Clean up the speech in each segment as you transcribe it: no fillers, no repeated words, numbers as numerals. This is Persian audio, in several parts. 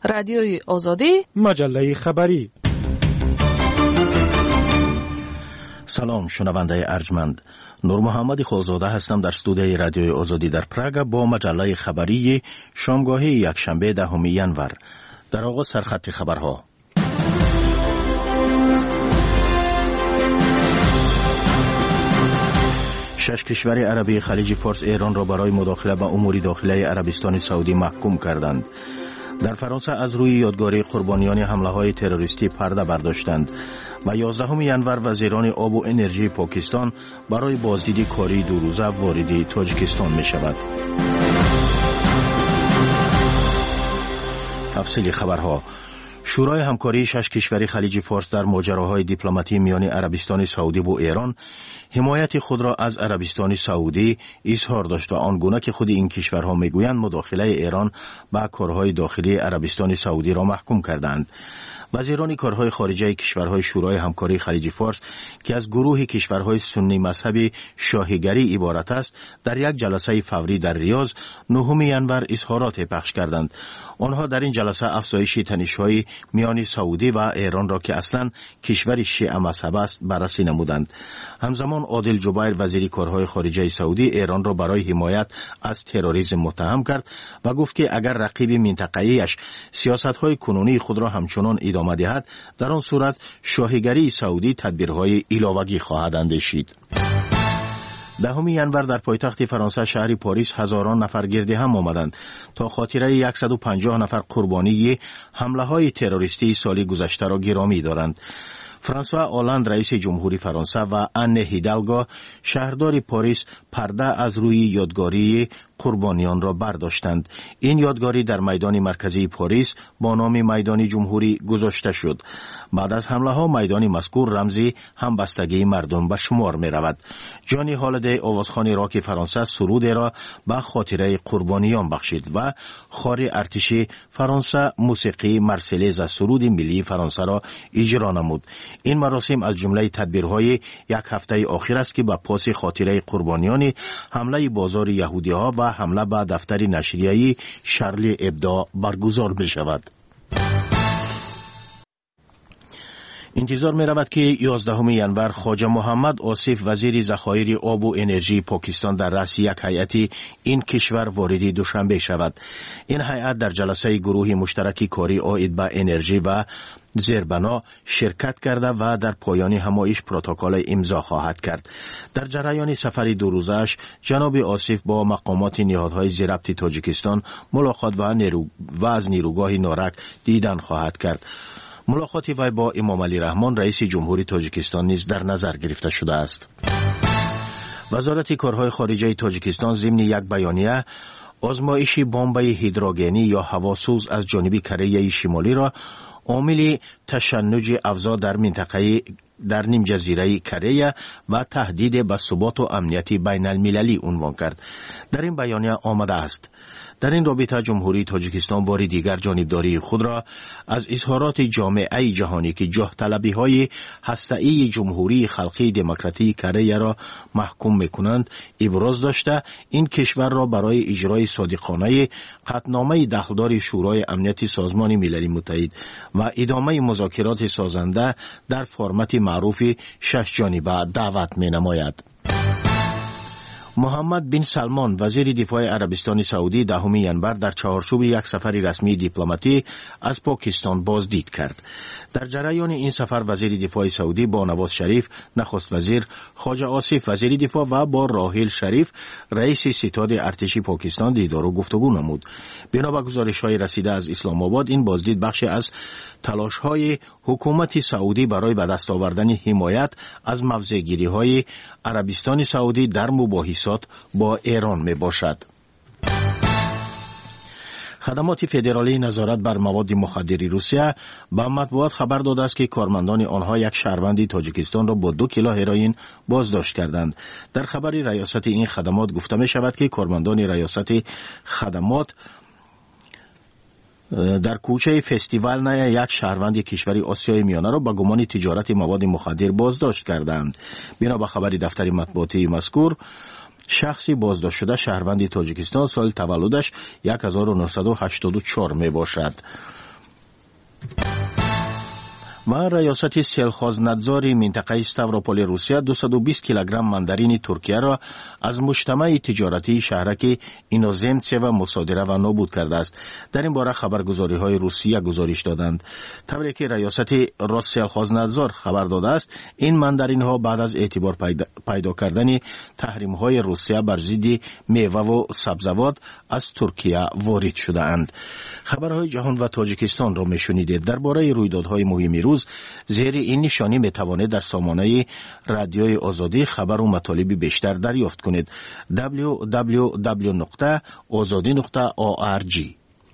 رادیوی آزادی، مجله خبری. سلام شنونده ارجمند، نور محمد خالزاده هستم در استودیوی رادیوی آزادی در پراگ با مجله خبری شامگاهی یکشنبه 10 ژانویه. در آغاز سرخط خبرها. 6 کشور عربی خلیج فارس ایران را برای مداخله به امور داخلی عربستان سعودی محکوم کردند. در فرانسه از روی یادگاری قربانیان حمله‌های تروریستی پرده برداشتند و 11 ژانویه وزیران آب و انرژی پاکستان برای بازدید کاری 2 روزه وارد تاجیکستان می شود. تفصیل خبرها. شورای همکاری 6 کشور خلیج فارس در ماجراهای دیپلماتی میان عربستان سعودی و ایران حمایت خود را از عربستان سعودی اظهار داشت و آنگونه که خود این کشورها میگویند مداخله ایران به کارهای داخلی عربستان سعودی را محکوم کردند. وزیران کارهای خارجه کشورهای شورای همکاری خلیج فارس که از گروه کشورهای سنی مذهبی شاهیگری عبارت است، در یک جلسه فوری در ریاض 9 ژانویه اظهارات پخش کردند. آنها در این جلسه افزایش تنش‌های میان سعودی و ایران را که اصلاً کشور شیعه مذهب است بررسی نمودند. همزمان عادل جبیر وزیر کارهای خارجه سعودی ایران را برای حمایت از تروریسم متهم کرد و گفت که اگر رقیب منطقه‌ایش سیاست‌های کنونی خود را همچنان ادامه دهد، در آن صورت شاهیگری سعودی تدبیرهای علاوه‌ای خواهد اندیشید. 10 ژانویه در پایتخت فرانسه شهر پاریس هزاران نفر گرد هم آمدند تا خاطره 150 نفر قربانی حمله‌های تروریستی سال گذشته را گرامی دارند. فرانسوا آلاند رئیس جمهوری فرانسه و ان هیدالگو شهردار پاریس پرده از روی یادگاری قربانیان را برداشتند. این یادگاری در میدان مرکزی پاریس با نام میدان جمهوری گذاشته شد. بعد از حمله ها میدان مذکور رمزی همبستگی مردم به شمار می رود. جانی هالدی آوازخوان راک فرانسه سرود را به خاطره قربانیان بخشید و خار ارتشی فرانسه موسیقی مرسلیز سرود ملی فرانسه را اجرا نمود. این مراسم از جمله تدبیرهای یک هفته آخر است که به پاس خاطره قربانیان حمله بازار یهودی ها و حمله به دفتر نشریه شارلی ابدو برگزار می شود. انتظار می رود که 11 ژانویه خواجه محمد آصف وزیر ذخایر آب و انرژی پاکستان در رأس یک هیئت این کشور وارد دوشنبه شود. این هیئت در جلسه گروه مشترک کاری عاید به انرژی و زیربنا شرکت کرده و در پایان همایش پروتکل امضا خواهد کرد. در جریان سفر 2 روزه‌اش جناب آصف با مقامات نهادهای زیربط تاجیکستان ملاقات و از نیروگاه نارک دیدن خواهد کرد. ملاقات وی با امام علی رحمان رئیس جمهوری تاجیکستان نیز در نظر گرفته شده است. وزارت کارهای خارجه تاجیکستان ضمن یک بیانیه آزمایش بمب هیدروژنی یا هواسوز از جانب کره شمالی را عامل تشنج افزا در منطقه در نیم جزیره کره و تهدید به ثبات و امنیت بین المللی عنوان کرد. در این بیانیه آمده است: در این رابطه جمهوری تاجیکستان بار دیگر جانبداری خود را از اظهارات جامعه جهانی که جاه طلبی های هسته‌ای جمهوری خلقی دموکراتیک کره را محکوم می‌کنند ابراز داشته این کشور را برای اجرای صادقانه قطعنامه دخلدار شورای امنیت سازمان ملل متحد و ادامه مذاکرات سازنده در فرمت معروف 6 جانبه دعوت می‌نماید. محمد بن سلمان وزیر دفاع عربستان سعودی 10 ژانویه در چهارچوب یک سفر رسمی دیپلماتی از پاکستان بازدید کرد. در جریان این سفر وزیر دفاع سعودی با نواز شریف نخست وزیر، خواجه آصف وزیر دفاع و با راحیل شریف رئیس ستاد ارتشی پاکستان دیدار و گفتگو نمود. بنا به گزارش‌های رسیده از اسلام آباد این بازدید بخشی از تلاش‌های حکومت سعودی برای به دست آوردن حمایت از موضع‌گیری‌های عربستان سعودی در مباحثات با ایران می باشد. خدمات فدرالی نظارت بر مواد مخدر روسیه به مطبوعات خبر داده است که کارمندان آنها یک شهروند تاجیکستان را با 2 کیلو هروئین بازداشت کردند. در خبر ریاست این خدمات گفته می شود که کارمندان ریاست خدمات در کوچه فستیوال نیا یک شهروند کشور آسیای میانه را با گمان تجارت مواد مخدر بازداشت کردند. بنا به خبر دفتر مطبوعاتی مذکور، شخصی بازداشت شده شهروند تاجیکستان سال تولدش 1984 می باشد. و ریاست سلخوزندزار منطقه ستاوروپول روسیه 220 کیلوگرم ماندارین ترکیه را از مجتمع تجارتی شهرک اینوزمتسیو مصادره و نابود کرده است. در این باره خبرگزاری های روسیه گزارش دادند. طوری که ریاست سلخوزندزار خبر داده است، این ماندارین ها بعد از اعتبار پیدا کردن تحریم های روسیه بر ضد میوه و سبزیجات از ترکیه وارد شده اند. خبرهای جهان و تاجیکستان را میشنیدید. درباره رویدادهای مهم روز زیر این نشانی میتوانید در سامانه رادیوی آزادی خبر و مطالب بیشتر دریافت کنید. www.azadi.org.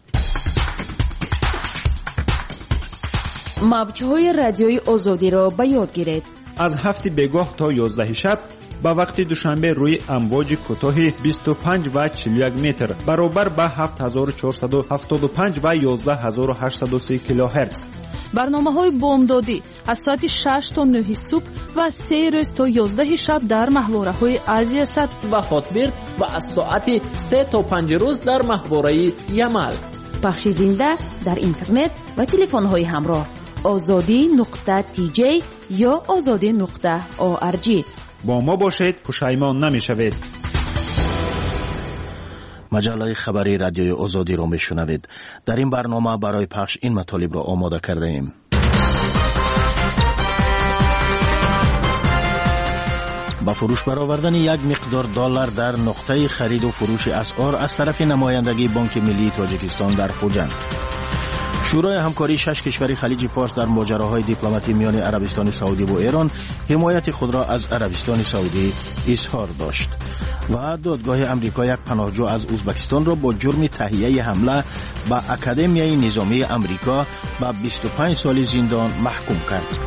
موج‌های رادیوی آزادی را به یاد گیرید. از 7 بگاه تا 11 شب با وقت دوشنبه روی امواج کوتاه 25 و 41 متر برابر با 7475 و 11830 کیلوهرتز. برنامه‌های بامدادی از ساعت 6 تا 9 صبح و 3 روز تا 11 شب در محوره‌های آسیا سد و هاتبرد و از ساعت 3 تا 5 روز در محوره یمل. پخش زنده در اینترنت و تلفن‌های همراه azadi.tj یا azadi.org. با ما باشید، پشیمان نمی‌شوید. مجله خبری رادیوی آزادی را میشنوید. در این برنامه برای پخش این مطالب را آماده کرده ایم. با فروش برآوردن یک مقدار دلار در نقطه خرید و فروش اسعار از طرف نمایندگی بانک ملی تاجیکستان در خوجند. شورای همکاری 6 کشور خلیج فارس در ماجراهای دیپلماتی میان عربستان سعودی و ایران حمایت خود را از عربستان سعودی اظهار داشت. و دادگاه امریکا یک پناهجو از ازبکستان را با جرم تهیه حمله به اکادمیای نظامی امریکا به 25 سال زندان محکوم کرد.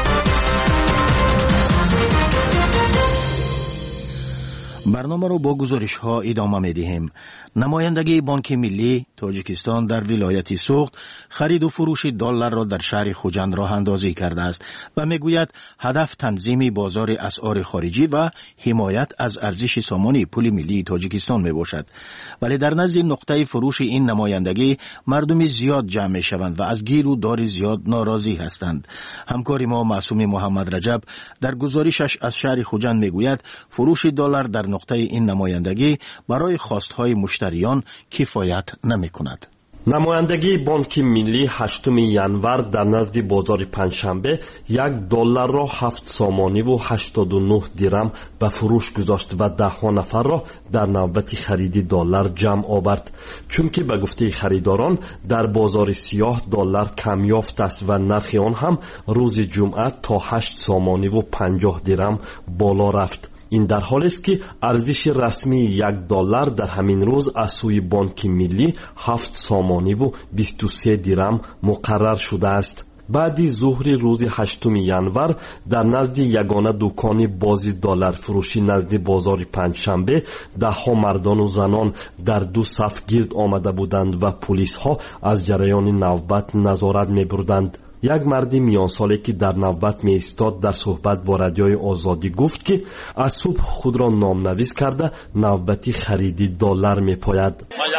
برنامه رو با گزارش ها ادامه می دهیم. نمایندگی بانک ملی تاجیکستان در ولایت سوخت خرید و فروش دلار را در شهر خوجند راه اندازی کرده است و میگوید هدف تنظیم بازار اسعار خارجی و حمایت از ارزش سامانی پول ملی تاجیکستان می باشد. ولی در نزد نقطه فروش این نمایندگی مردم زیاد جمع می شوند و از گیر و دار زیاد ناراضی هستند. همکار ما معصوم محمد رجب در گزارشش از شهر خوجند میگوید فروش دلار در نقطه این نمایندگی برای خواستهای مشتریان کفایت نمی کند. نمایندگی بانک ملی 8 ینور در نزد بازار پنجشنبه $1 را 7 سامانی و 89 درم به فروش گذاشت و 10 نفر را در نوبت خرید دلار جمع آورد. چون که به گفته خریداران در بازار سیاه دلار کم یافت است و نرخ آن هم روز جمعه تا 8 سامانی و 50 درم بالا رفت. این در حالی است که ارزش رسمی $1 در همین روز از سوی بانک ملی 7 سامانی و 23 درم مقرر شده است. بعد ظهر روز 8 ینور در نزد یگانه دکان بازی دلار فروشی نزد بازار پنجشنبه 10 مردان و زنان در دو صف گرد آمده بودند و پلیس ها از جریان نوبت نظارت می بردند. یک مرد میان ساله که در نوبت می ایستاد در صحبت با رادیوی آزادی گفت که از صبح خود را نامنویس کرده نوبتی خرید دلار می پاید.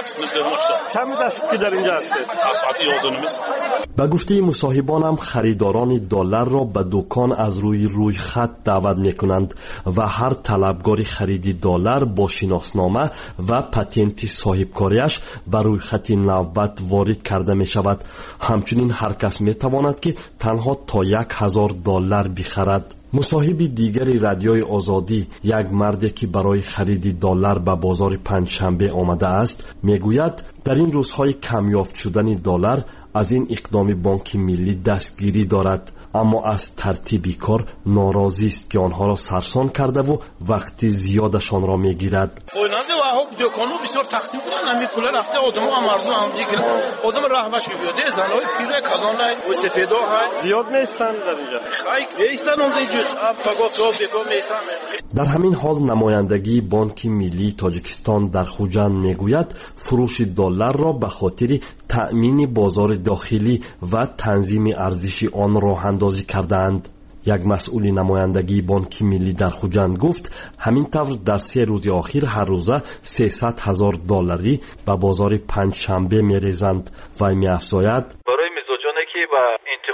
چند دست که در اینجا هستید؟ از ساعت 11 به گفته مصاحبانم خریداران دلار را به دکان از روی خط دعوت می کنند و هر طلبگار خرید دلار با شناسنامه و پتنت صاحبکاریش بر روی خط نوبت وارد کرده می شود. همچنین هر کس می تواند که تنها تا $1,000 بخرد. مصاحب دیگری رادیوی آزادی، یک مردی که برای خرید دلار به بازار پنجشنبه آمده است، میگوید در این روزهای کمیافت شدن دلار از این اقدام بانک ملی دستگیری دارد، اما از ترتیب کار ناراضی است که آنها را سرسان کرده و وقت زیادشان را میگیرد. خواننده و ها دکانو بسیار تقسیم کردن، همین پول رفته آدم و مردم هم دیگه آدم راهبش میاد، زنای پیره کلانای و سفیدا های زیاد نیستن در اینجا، خیلی نیستن اونجا جز پاگاتو بگو میسن. در همین حال نمایندگی بانک ملی تاجیکستان در خوجند میگوید فروش دلار را به خاطر تأمین بازار داخلی و تنظیم ارزش آن راه اندازی کردند. یک مسئول نمایندگی بانک ملی در خوجند گفت همین طور در 3 روز آخر هر روزه $300,000 به بازار پنجشنبه میریزند و میافزاید برای مزاجانی که با انتقال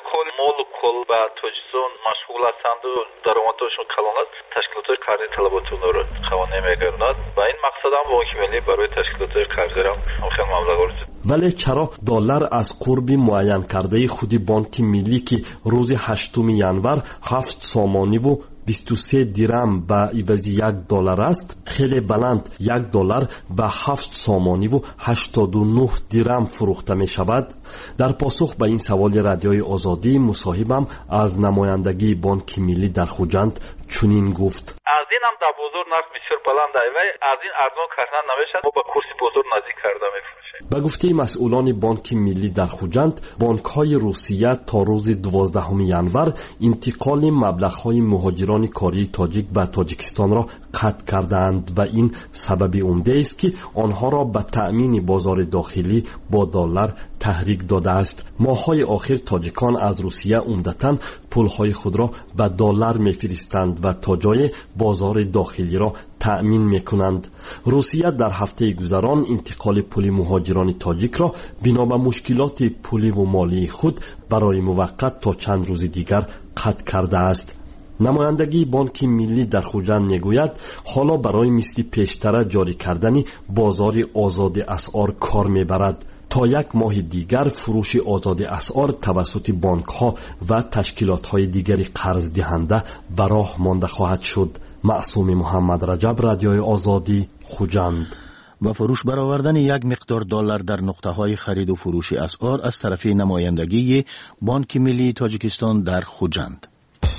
амолу кол ба тоҷикистон машғул ҳастанду даромадашон калон аст, ташкилотҳои қарзи талаботонро қавонӣ мегардад. Ба ин мақсад ҳам Бонки миллӣ барои ташкилотҳои қарзиро хеле маблағ вале чаро доллар аз қурби муайян кардаи худи Бонки миллӣ ки рӯзи 8 январ 7 сомониву 23 дирам ба ивази $1 аст, хеле баланд $1 ба 7 сомониву 89 дирам фурӯхта мешавад. дар посух ба ин саволи радиои озодӣ мусоҳибам аз намояндагии Бонки миллӣ дар Хуҷанд чунин гуфт: аз ин ҳам дар бозор нарх бисёр баланд аст, вай аз ин арзон кардан намешавад, мо ба курси бозор наздик карда мефурӯшем. ба гуфтаи масъулони Бонки миллӣ дар Хуҷанд, бонкҳои Русия то рӯзи 12 январ интиқоли маблағҳои муҳоҷирони кории тоҷик ба Тоҷикистонро қатъ кардаанд ва ин сабаби умдеест ки онҳоро ба таъмини бозори дохилӣ бо доллар таҳрик додааст. моҳҳои охир тоҷикон аз Русия умдатан пулҳои худро ба доллар мефиристанд ва то ҷое бозори дохилиро таъмин мекунанд. русия дар ҳафтаи гузарон интиқоли пули муҳоҷирони тоҷикро бино ба мушкилоти пуливу молии худ барои муваққат то чанд рӯзи дигар қатъ кардааст. намояндагии Бонки миллӣ дар Хуҷанд мегӯяд, ҳоло барои мисли пештара ҷорӣ кардани бозори озоди асъор кор мебарад. то як моҳи дигар фурӯши озоди асъор тавассути бонкҳо ва ташкилотҳои дигари қарздиҳанда ба роҳ монда хоҳад шуд. маъсуми муҳаммадраҷаб, радиои озодӣ, Хуҷанд. با فروش برآوردن یک مقدار دلار در نقطه‌های خرید و فروش اسعار از طرف نمایندگی بانک ملی تاجیکستان در خوجند.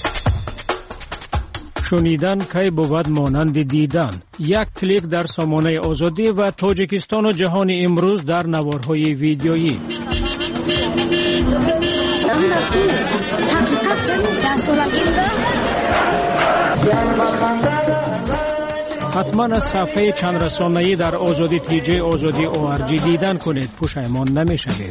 شنیدن کی بود مانند دیدن. یک کلیک در سامانه آزادی و تاجیکستان و جهان امروز در نوارهای ویدیویی. حتما از صفحه چند رسانه‌ای در آزادی تیجه آزادی ORG دیدن کنید، پشیمان نمی‌شوید.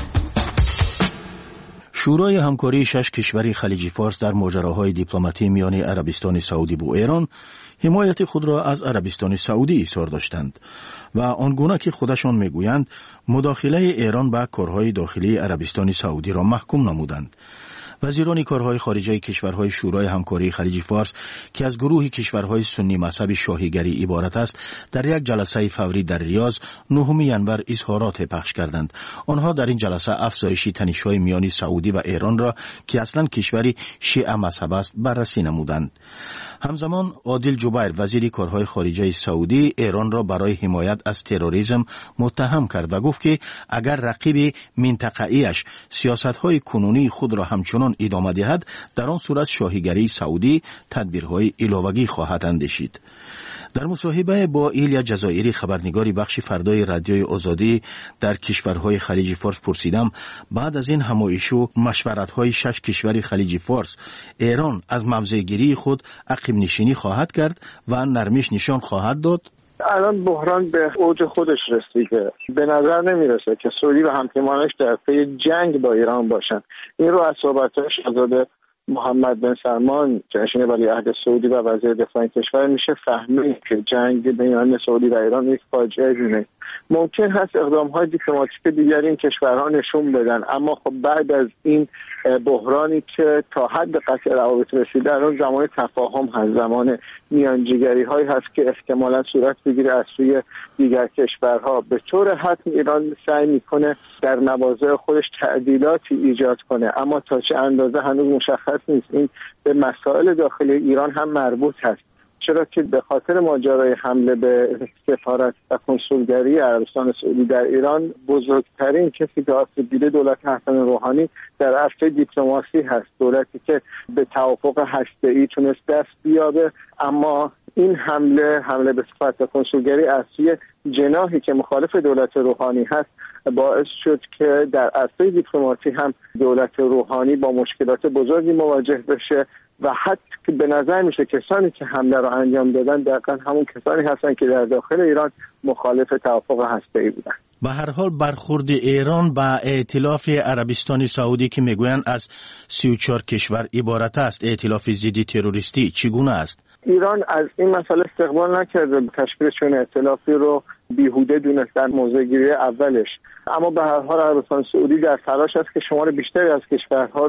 شورای همکاری 6 کشور خلیج فارس در ماجراهای دیپلماتی میان عربستان سعودی و ایران حمایت خود را از عربستان سعودی اظهار داشتند و آنگونه که خودشان میگویند مداخله ایران به کارهای داخلی عربستان سعودی را محکوم نمودند. وزیران کارهای خارجه کشورهای شورای همکاری خلیج فارس که از گروه کشورهای سنی مذهب شاهیگری عبارت است، در یک جلسه فوری در ریاض 9 ینور اظهارات پخش کردند. آنها در این جلسه افزایش تنش‌های میان سعودی و ایران را که اصلا کشوری شیعه مذهب است بررسی نمودند. همزمان عادل جبیر وزیر کارهای خارجه سعودی ایران را برای حمایت از تروریسم متهم کرد و گفت که اگر رقیب منطقه‌ایش سیاست‌های کنونی خود را همچنان ادامه دهد، در آن صورت شاهیگری سعودی تدبیرهای علاوه‌ای خواهد اندیشید. در مصاحبه با ایلیا جزایری خبرنگاری بخش فردای رادیوی آزادی در کشورهای خلیج فارس پرسیدم بعد از این همایش و مشورت‌های 6 کشور خلیج فارس ایران از موضع‌گیری خود عقب نشینی خواهد کرد و نرمش نشان خواهد داد؟ الان بحران به اوج خودش رسیده. به نظر نمیرسه که سعودی و همپیمانش در پی جنگ با ایران باشن. این رو از صحبت‌های شاهزاده محمد بن سلمان جانشین ولیعهد سعودی و وزیر دفاع کشور میشه فهمید که جنگ بین سعودی و ایران یک فاجعه جونه. ممکن هست اقدام‌های دیپلماتیک دیگری این کشورها نشون بدن، اما خب بعد از این بحرانی که تا حد قطع روابط رسیده، الان زمان تفاهم هست، زمان میانجیگری‌هایی هست که احتمالاً صورت بگیره از سوی دیگر کشورها. به طور حتم ایران سعی میکنه در مواضع خودش تعدیلاتی ایجاد کنه، اما تا چه اندازه هنوز مشخص نیست. این به مسائل داخلی ایران هم مربوط هست، چرا که به خاطر ماجرای حمله به سفارت و کنسولگری عربستان سعودی در ایران بزرگترین کسی که آسیب دیده دولت حسن روحانی در عرصه دیپلماسی هست، دولتی که به توافق هسته‌ای تونست دست بیابه، اما این حمله به سفارت و کنسولگری از سوی جناحی که مخالف دولت روحانی هست باعث شد که در عرصه دیپلماسی هم دولت روحانی با مشکلات بزرگی مواجه بشه و حتی به نظر میشه کسانی که حمله را انجام دادن دقیقاً همون کسانی هستن که در داخل ایران مخالف توافق هسته‌ای بودن. به هر حال برخورد ایران با ائتلاف عربستان سعودی که میگویند از 34 کشور عبارت است، ائتلاف ضد تروریستی، چگونه است؟ ایران از این مسئله استقبال نکرده، تشکیل چنین ائتلافی رو بیهوده دونست در موضع‌گیری اولش، اما به هر حال عربستان سعودی در تلاش است که شمار بیشتری از کشورها رو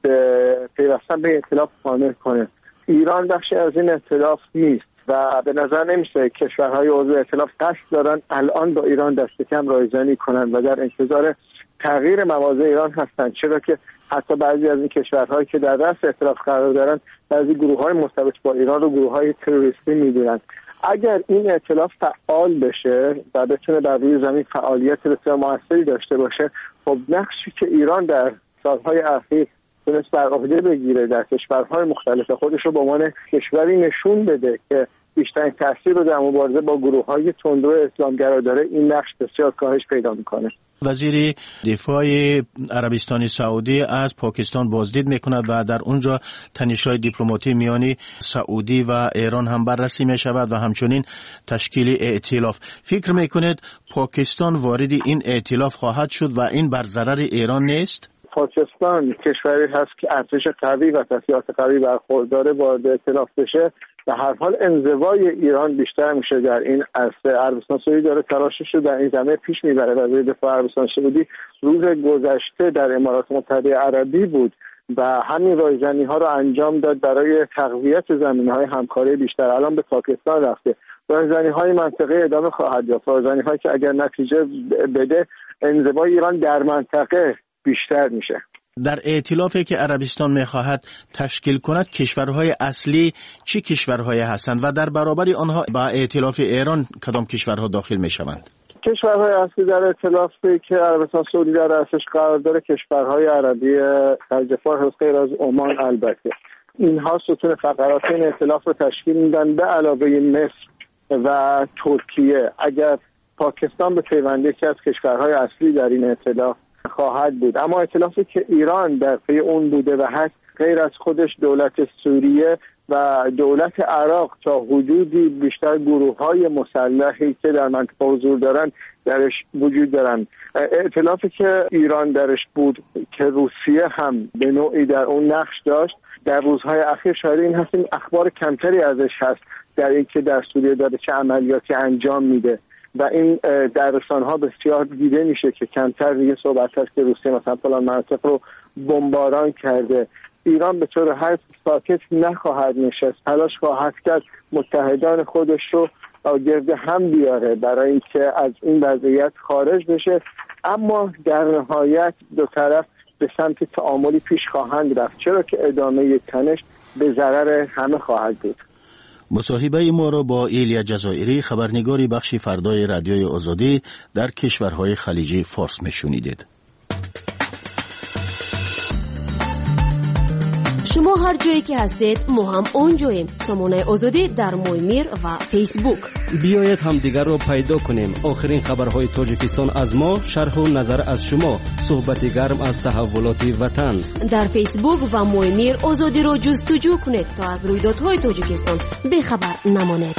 پیوستن به ائتلاف قانع کنه. ایران بخشی از این ائتلاف نیست و به نظر نمیشه کشورهای عضو ائتلاف قصد دارن الان با ایران دست کم رایزنی کنن و در انتظار تغییر مواضع ایران هستن، چرا که حتی بعضی از این کشورهایی که در رأس ائتلاف قرار دارن بعضی گروه‌های مرتبط با ایران رو گروه‌های تروریستی می‌دونن. اگر این ائتلاف فعال بشه و بتونه بر روی زمین فعالیت بسیار موثری داشته باشه، خب نقشی که ایران در سالهای اخیر تونست بر عهده بگیره در کشورهای مختلف خودش رو به عنوان کشوری نشون بده که بیشترین تاثیر رو در مبارزه با گروه‌های تندرو اسلامگرا داره، این نقش بسیار کاهش پیدا میکنه. وزیر دفاع عربستان سعودی از پاکستان بازدید میکند و در اونجا تنش‌های دیپلماتی میان سعودی و ایران هم بررسی میشود و همچنین تشکیل ائتلاف. فکر میکنید پاکستان وارد این ائتلاف خواهد شد و این بر ضرر ایران نیست؟ پاکستان کشوری هست که ارتش قوی و تسلیحات قوی برخورداره، وارد ائتلاف بشه به هر حال انزوای ایران بیشتر میشه در این عرصه. عربستان سعودی داره تلاشش رو در این زمینه پیش میبره. وزیر دفاع عربستان سعودی روز گذشته در امارات متحده عربی بود و همین رایزنی ها رو انجام داد برای تقویت زمینه‌های همکاری بیشتر. الان به پاکستان رفته. رایزنی های منطقه ادامه خواهد یافت. رایزنی هایی که اگر نتیجه بده انزوای ایران در منطقه بیشتر میشه. در ائتلافی که عربستان میخواهد تشکیل کند کشورهای اصلی چه کشورهای هستند و در برابر آنها با ائتلاف ایران کدام کشورها داخل میشوند؟ کشورهای اصلی در ائتلافی که عربستان سعودی در رأسش قرار داره کشورهای عربی خلیج فارس غیر از عمان. البته اینها ستون فقرات این ائتلاف رو تشکیل میدن به علاوه مصر و ترکیه. اگر پاکستان به پیوندی که از کشورهای اصلی در این ائتلاف خواهد بود، اما ائتلافی که ایران در پی اون بوده و هست غیر از خودش دولت سوریه و دولت عراق تا حدودی بیشتر گروه‌های مسلحی که در منطقه حضور دارن درش وجود دارن. ائتلافی که ایران درش بود که روسیه هم به نوعی در اون نقش داشت، در روزهای اخیر شاید این هست این اخبار کمتری ازش هست در اینکه در سوریه داره چه عملیاتی انجام میده و این در رسانه‌ها بسیار دیده میشه که کمتر دیگه صحبت هست که روسیه مثلا فلان مناطق رو بمباران کرده. ایران به طور هر ساکت نخواهد نشست، تلاش خواهد کرد متحدان خودش رو گرد هم بیاره برای اینکه از این وضعیت خارج بشه، اما در نهایت دو طرف به سمت تعاملی پیش خواهند رفت، چرا که ادامه تنش به ضرر همه خواهد بود. مصاحبه ما را با ایلیا جزائری خبرنگاری بخش فردای رادیوی آزادی در کشورهای خلیجی فارس میشنیدید. شما هر جایی که هستید ما هم اونجاییم. سامانه آزادی در مویمیر و فیسبوک. بیایید همدیگر را پیدا کنیم. آخرین خبرهای تاجیکستان از ما، شرح و نظر از شما، صحبت گرم از تحولات وطن. در فیسبوک و مویمیر آزادی را جستجو کنید تا از رویدادهای تاجیکستان بخبر نمانید.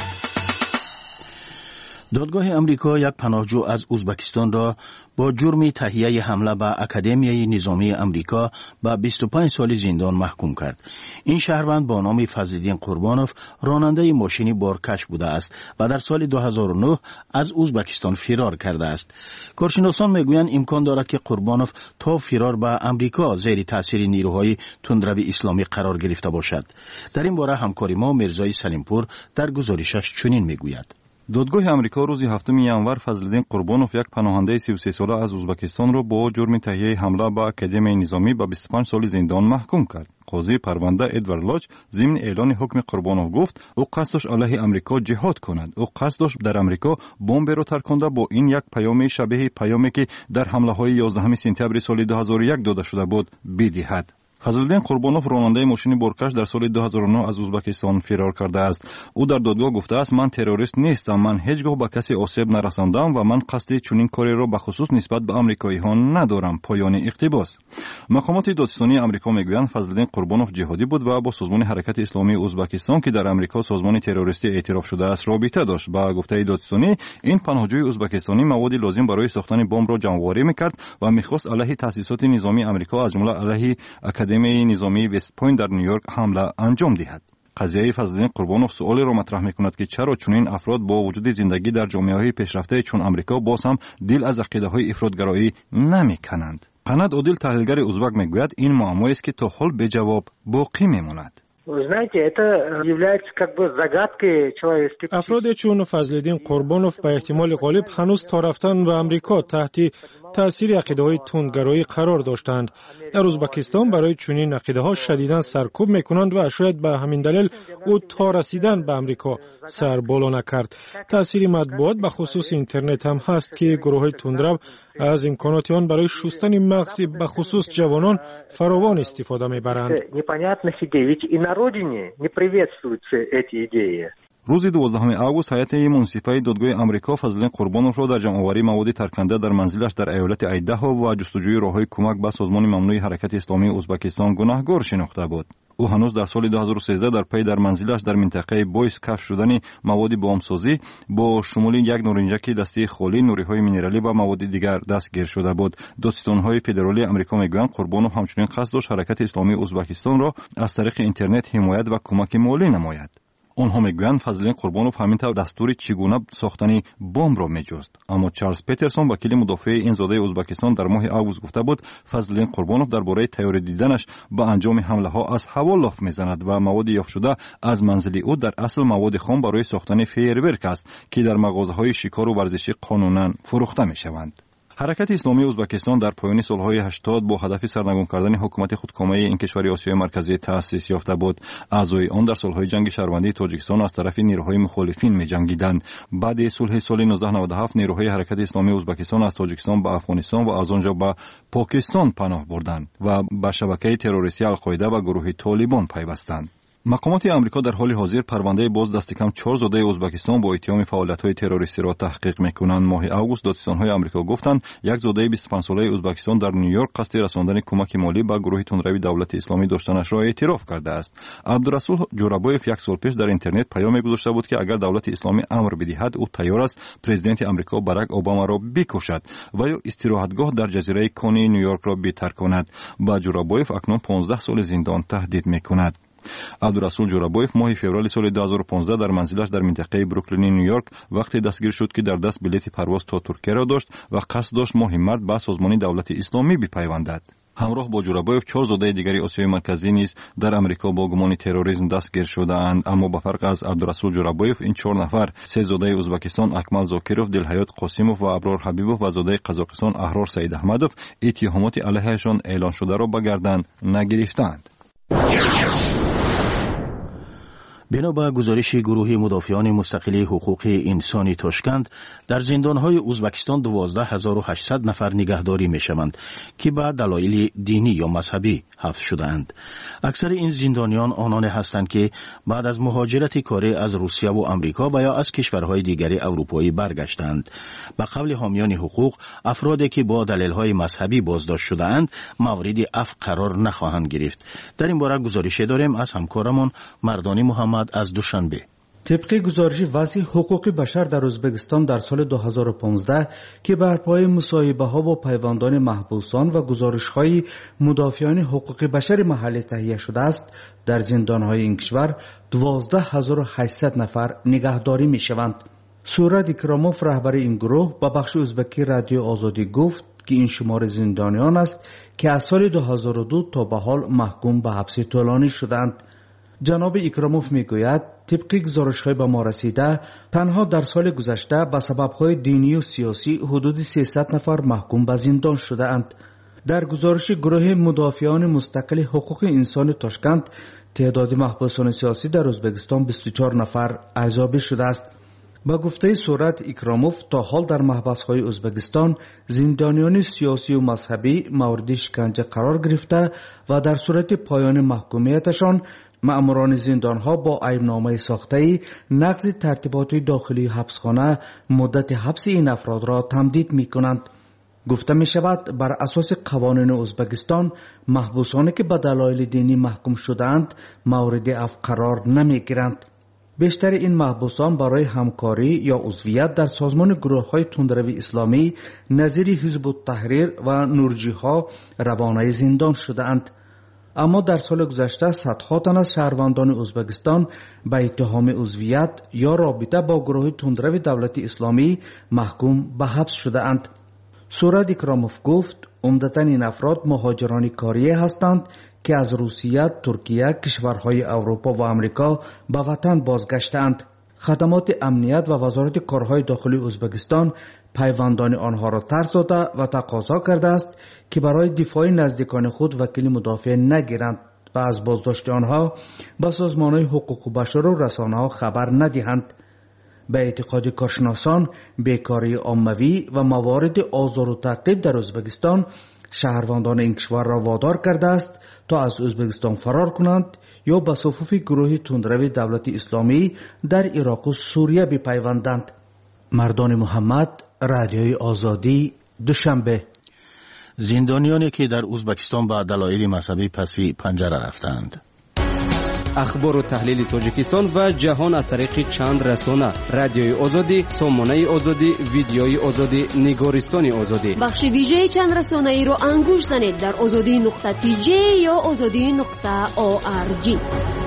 دادگاه امریکا یک پناهجو از ازبکستان را با جرم تهیه حمله به اکادمیای نظامی امریکا به 25 سال زندان محکوم کرد. این شهروند با نام فضلالدین قربانوف راننده ماشین بارکش بوده است و در سال 2009 از ازبکستان فرار کرده است. کارشناسان میگویند امکان دارد که قربانوف تا فرار به امریکا زیر تاثیر نیروهای تندروی اسلامی قرار گرفته باشد. در این باره همکار ما مرزای سلیمپور در گزارشش چنین میگوید. دادگاه امریکا روز 7 ینور فضلالدین قربانوف یک پناهنده 33 ساله از ازبکستان را با جرم تهیه حمله به اکادمی نظامی به 25 سال زندان محکوم کرد. قاضی پرونده ادوارد لاچ ضمن اعلان حکم قربانوف گفت او قصد داشت علیه امریکا جهاد کند. او قصد داشت در امریکا بمب را ترکانده با این یک پیام شبیه پیامی که در حمله های 11 سپتامبر سال 2001 داده شده بود بدهد. فضلالدین قربانوف راننده ماشین بارکش در سال 2009 از ازبکستان فرار کرده است. او در دادگاه گفته است من تروریست نیستم، من هیچگاه به کسی آسیب نرساندم و من قصد چنین کاری را به خصوص نسبت به آمریکایی‌ها ندارم. پایان اقتباس. مقامات دادستانی آمریکا میگویند فضلالدین قربانوف جهادی بود و با سازمان حرکت اسلامی ازبکستان که در آمریکا سازمان تروریستی اعتراف شده است رابطه داشت. با گفته دادستانی این پناهجوی ازبکستانی مواد لازم برای ساختن بمب را جمع‌آوری می‌کرد و می‌خواست علیه تأسیسات نظامی آمریکا از جمله علیه اکادمی نظامی وست پوینت در نیویورک حمله انجام دهد. قضیه فضلالدین قربانوف سوالی را مطرح می‌کند که چرا چنین افراد با وجود زندگی در جامعه‌های پیشرفته چون آمریکا باز هم دل از عقیده‌های افراط‌گرایی نمی‌کنند. قنات عادل تحلیلگر ازبک میگوید این معمایی است که تا حال به جواب باقی میماند. افراد چون فضلالدین قربانوف به احتمال غالب هنوز تا رفتن به امریکا تحت تأثیر عقیده‌های تندگرایی قرار داشتند. در ازبکستان برای چنین عقیده‌ها شدیداً سرکوب می‌کنند و شاید به همین دلیل او تا رسیدن به امریکا سر بالا نکرد. تأثیر مطبوعات به خصوص اینترنت هم هست که گروه‌های تندرو از امکانات آن برای شستن مغز به خصوص جوانان فراوان استفاده می‌برند. روز 12 آگوست هیئت منصفه دادگاه آمریکا فضلالدین قربانوف را در جمع‌آوری مواد ترکنده در منزلش در ایالت ایداهو و جستجوی راه‌های کمک به سازمان ممنوع حرکت اسلامی ازبکستان گناهکار شناخته بود. او هنوز در سال 2013 در پی در منزلش در منطقه بویس کشف شدن مواد بمبسازی با شمول یک نارنجک دسته خالی، نوری‌های مینرالی و مواد دیگر دستگیر شده بود. دادستان‌های فدرالی آمریکا میگویند قربانوف همچنین قصد داشت حرکت اسلامی ازبکستان را از طریق اینترنت حمایت و کمک مالی نماید. آنها میگویند فضلالدین قربانوف همینطور دستور چگونه ساختن بمب را میجست. اما چارلز پترسون وکیل مدافع این زاده ازبکستان در ماه آگوست گفته بود فضلالدین قربانوف درباره تیاری دیدنش به انجام حمله ها از هوا لاف میزند و مواد یافت شده از منزل او در اصل مواد خام برای ساختن فیرورک است که در مغازه‌های شکار و ورزشی قانونا فروخته میشوند. حرکت اسلامی ازبکستان در پایان سالهای 80 با هدف سرنگون کردن حکومت خودکامه این کشور آسیای مرکزی تأسیس یافته بود. اعضای آن در سالهای جنگ شهروندی تاجیکستان از طرف نیروهای مخالفین می‌جنگیدند. بعد صلح سال 1997 نیروهای حرکت اسلامی ازبکستان از تاجیکستان به افغانستان و از آنجا به پاکستان پناه بردند و به شبکه تروریستی القاعده و گروه طالبان پیوستند. مقامات آمریکا در حال حاضر پرونده باز دست کم 4 زاده ازبکستان با اتهام فعالیت‌های تروریستی را تحقیق می‌کنند. ماه آگوست دادستان‌های آمریکا گفتند یک زاده 25 ساله ازبکستان در نیویورک قصد رساندن کمک مالی به گروه تندروی دولت اسلامی داشتنش را اعتراف کرده است. عبدالرسول جورابویف یک سال پیش در اینترنت پیام گذاشته بود که اگر دولت اسلامی امر بدهد او تیار است پرزیدنت آمریکا باراک اوباما را بکشد و یا استراحتگاه در جزیره کونی نیویورک را بترک کند. با جورابویف اکنون 15 سال زندان تهدید می‌کند. عبدالرسول جورابویف ماه فوریه سال 2015 در منزلش در منطقه بروکلین نیویورک وقتی دستگیر شد که در دست بلیط پرواز تا ترکیه را داشت و قصد داشت ماه مارس به سازمان دولت اسلامی بپیوندد. همراه با جورابویف 4 زاده دیگری آسیای مرکزی نیز در آمریکا با گمان تروریسم دستگیر شده‌اند. اما به فرق از عبدالرسول جورابویف این 4 نفر 3 زاده ازبکستان اکمل زاکیروف، دلحیات قاسیموف و ابرار حبیبوف و زاده قزاقستان احرار سعید احمدوف اتهامات علیهشان اعلان شده را به گردن نگرفتند. بنا به گزارش گروه مدافعان مستقل حقوق انسانی تاشکند در زندانهای ازبکستان 12800 نفر نگهداری میشوند که به دلایل دینی یا مذهبی حبس شدهاند. اکثر این زندانیان آنان هستند که بعد از مهاجرت کاری از روسیه و آمریکا و یا از کشورهای دیگری اروپایی برگشتند. به قول حامیان حقوق افرادی که با دلایل مذهبی بازداشت شدهاند مورد عفو قرار نخواهند گرفت. در این باره گزارش داریم از همکارمان مردانی محمد از دوشنبه. طبق گزارش وضع حقوق بشر در ازبکستان در سال 2015 که بر پایه مصاحبه‌ها با پیوندان محبوسان و گزارش‌های مدافعان حقوق بشر محلی تهیه شده است، در زندان‌های این کشور 12800 نفر نگهداری می‌شوند. سوراد اکراموف رهبر این گروه با بخش ازبکی رادیو آزادی گفت که این شمار زندانیان است که از سال 2002 تا به حال محکوم به حبس طولانی شدند. جناب اکراموف میگوید طبق گزارش‌های به ما رسیده تنها در سال گذشته به سبب‌های دینی و سیاسی حدود 300 نفر محکوم به زندان شده اند. در گزارش گروه مدافعان مستقل حقوق انسان تاشکند تعداد محبوسان سیاسی در ازبکستان 24 نفر ارزیابی شده است. با گفته سورت اکراموف تا حال در محبس‌های ازبکستان زندانیان سیاسی و مذهبی مورد شکنجه قرار گرفته و در صورت پایان محکومیتشان مأموران زندانها با عیبنامه ساخته‌ای نقض ترتیبات داخلی حبسخانه مدت حبس این افراد را تمدید می‌کنند. گفته می‌شود بر اساس قوانین ازبکستان محبوسانی که به دلایل دینی محکوم شده‌اند مورد عفو قرار نمی‌گیرند. بیشتر این محبوسان برای همکاری یا عضویت در سازمان گروه‌های تندروی اسلامی نظیر حزب التحریر و نورجی‌ها روانه زندان شده‌اند. اما در سال گذشته صدها تن از شهروندان ازبکستان به اتهام عضویت یا رابطه با گروه تندرو دولت اسلامی محکوم به حبس شده اند. سوراد اکراموف گفت عمدتاً این افراد مهاجران کاریه هستند که از روسیه، ترکیه، کشورهای اروپا و آمریکا به وطن بازگشتند. خدمات امنیت و وزارت کارهای داخلی ازبکستان پیوندان آنها را طرح داده و تقاضا کرده است که برای دفاع نزدیکان خود وکیل مدافع نگیرند و از بازداشت آنها به سازمان‌های حقوق بشر و رسانه‌ها خبر ندهند. به اعتقاد کارشناسان، بیکاری عمومی و موارد آزار و تعقیب در ازبکستان شهروندان این کشور را وادار کرده است تا از ازبکستان فرار کنند یا به صفوف گروه تندرو دولت اسلامی در عراق و سوریه بپیوندند. مردان محمد، رادیوی آزادی، دوشنبه. زندانیانی که در ازبکستان با دلایل مذهبی پسی پنجره رفتند. اخبار و تحلیل تاجیکستان و جهان از طریق چند رسانه: رادیوی آزادی، سامانه آزادی، ویدیوی آزادی، نگارستان آزادی. بخش ویژه چند رسانه ای رو انگوش زنید در azadi.tj یا azadi.org.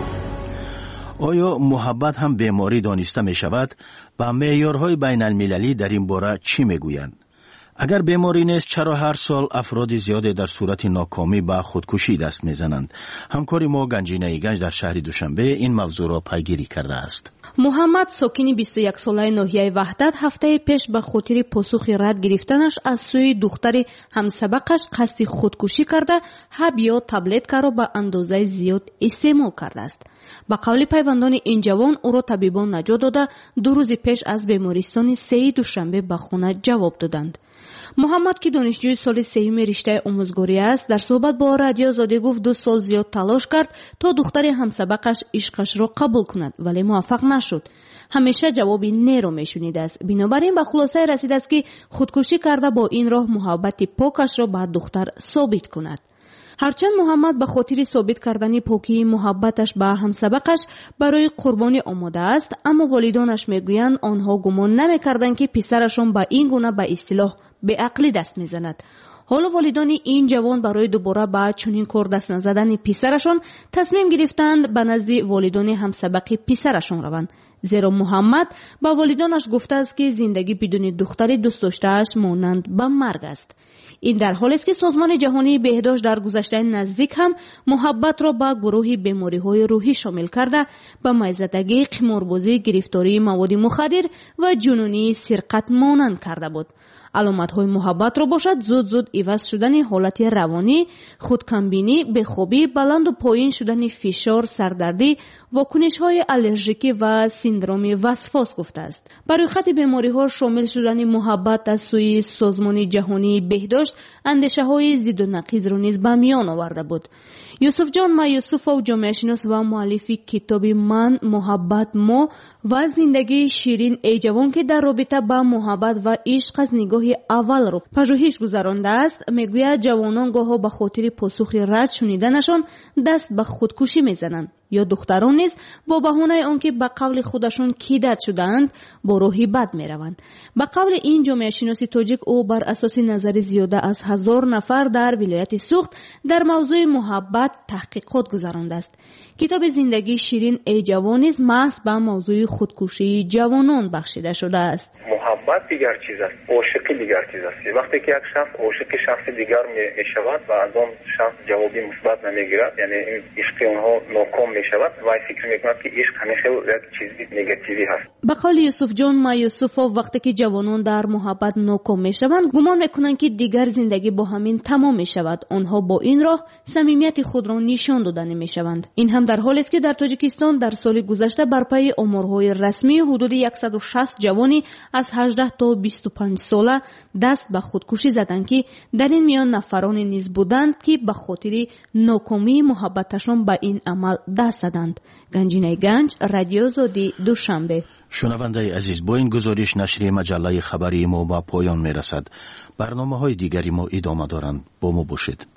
آیا محبت هم بیماری دانسته می شود؟ با معیارهای بین المللی در این باره چی می گویند؟ اگر بیماری نیست چرا هر سال افراد زیادی در صورت ناکامی به خودکشی دست میزنند؟ همکار ما گنجینه گنج در شهر دوشنبه این موضوع را پیگیری کرده است. محمد ساکنی 21 ساله ناحیه وحدت هفته پیش به خاطر پاسخ رد گرفتنش از سوی دختر همسبقش قصد خودکشی کرده هب یا تابلتکا را به اندازه زیاد استعمال کرده است. با قول پیوندان این جوان او را طبیبان نجات داده 2 روز پیش از بیمارستان 3 دوشنبه به خانه جواب دادند. محمد که دانشجوی سال 3 رشته آموزگاری است در صحبت با رادیو آزادی گفت 2 سال زیاد تلاش کرد تا دختر همسبقش عشقش را قبول کند ولی موفق نشد. همیشه جوابی نه را میشنیده است. بنابراین به خلاصه رسیده است که خودکشی کرده با این راه محبت پاکش را به دختر ثابت کند. هرچند محمد به خاطر ثابت کردن پاکی محبتش به همسبقش برای قربانی آماده است، اما والدانش میگویند آنها گمان نمیکردند که پسرشان به این گونه به اصطلاح به عقلی دست میزند. حالا والدان این جوان برای دوباره به چنین کار دست نزدن پسرشان تصمیم گرفتند به نزد والدان همسبق پسرشان روند، زیرا محمد با والدانش گفته است که زندگی بدون دختر دوست داشته‌اش مانند به مرگ است. این در حالی است که سازمان جهانی بهداشت در گذشته نزدیک هم محبت را به گروه بیماری‌های روحی شامل کرده به میزدگی، قماربازی، گرفتاری مواد مخدر و جنونی سرقت مانند کرده بود. علامت‌های محبت را باشد زود عوض شدن حالت روانی، خودکمبینی، بی‌خوابی، بلند و پایین شدن فشار، سردردی، واکنش‌های آلرژیکی و سندروم وسواس گفته است. برای خط بیماری‌ها شامل شدن محبت از سوی سازمان جهانی بهداشت اندیشه‌های ضد و نقیض را نیز به میان آورده بود. یوسف جان مایوسوف جامعه شناس و مؤلف کتاب من، محبت، ما و زندگی شیرین ای جوان که در رابطه با محبت و عشق از نگاه اول رو پژوهش گذرانده است، میگوید جوانان گاهی به خاطر پاسخ رد شنیدنشان دست به خودکشی میزنند یا دختران نیز با بهانه آنکه به قول خودشان کیدت شدند با راهی بد میروند. به قول این جامعه شناس تاجیک او بر اساس نظر زیاده از 1000 نفر در ولایت سوخت در موضوع محبت تحقیقات گذرانده است. کتاب زندگی شیرین ای جوان نیز محض به موضوع خودکشی جوانان بخشیده شده است. محبت دیگر چیز است، عاشقی دیگر چیز است. وقتی که یک شخص عاشق شخص دیگر میشود و از آن شخص جوابی مثبت نمیگیرد، یعنی این عشق اونها ناکام میشود و فکر میکند که عشق همیشه یک چیز نگاتیوی هست. به قول یوسف جان مایوسوف وقتی که جوانان در محبت ناکام میشوند گمان میکنند که دیگر زندگی با همین تمام میشود. آنها با این راه صمیمیت خود را نشان داده نمیشوند. این هم در حالی است که در تاجیکستان در سال گذشته بر پای آمارهای رسمی حدود 160 جوانی از 18 تا 25 ساله دست به خودکشی زدند که در این میان نفرانی نیز بودند که به خاطر ناکامی محبتشان به این عمل دست زدند. گنجینه گنج، رادیو آزادی، دوشنبه. شنونده عزیز، با این گزارش نشریه مجله خبری ما به پایان میرسد. برنامه‌های دیگری ما ادامه دارند. با ما باشید.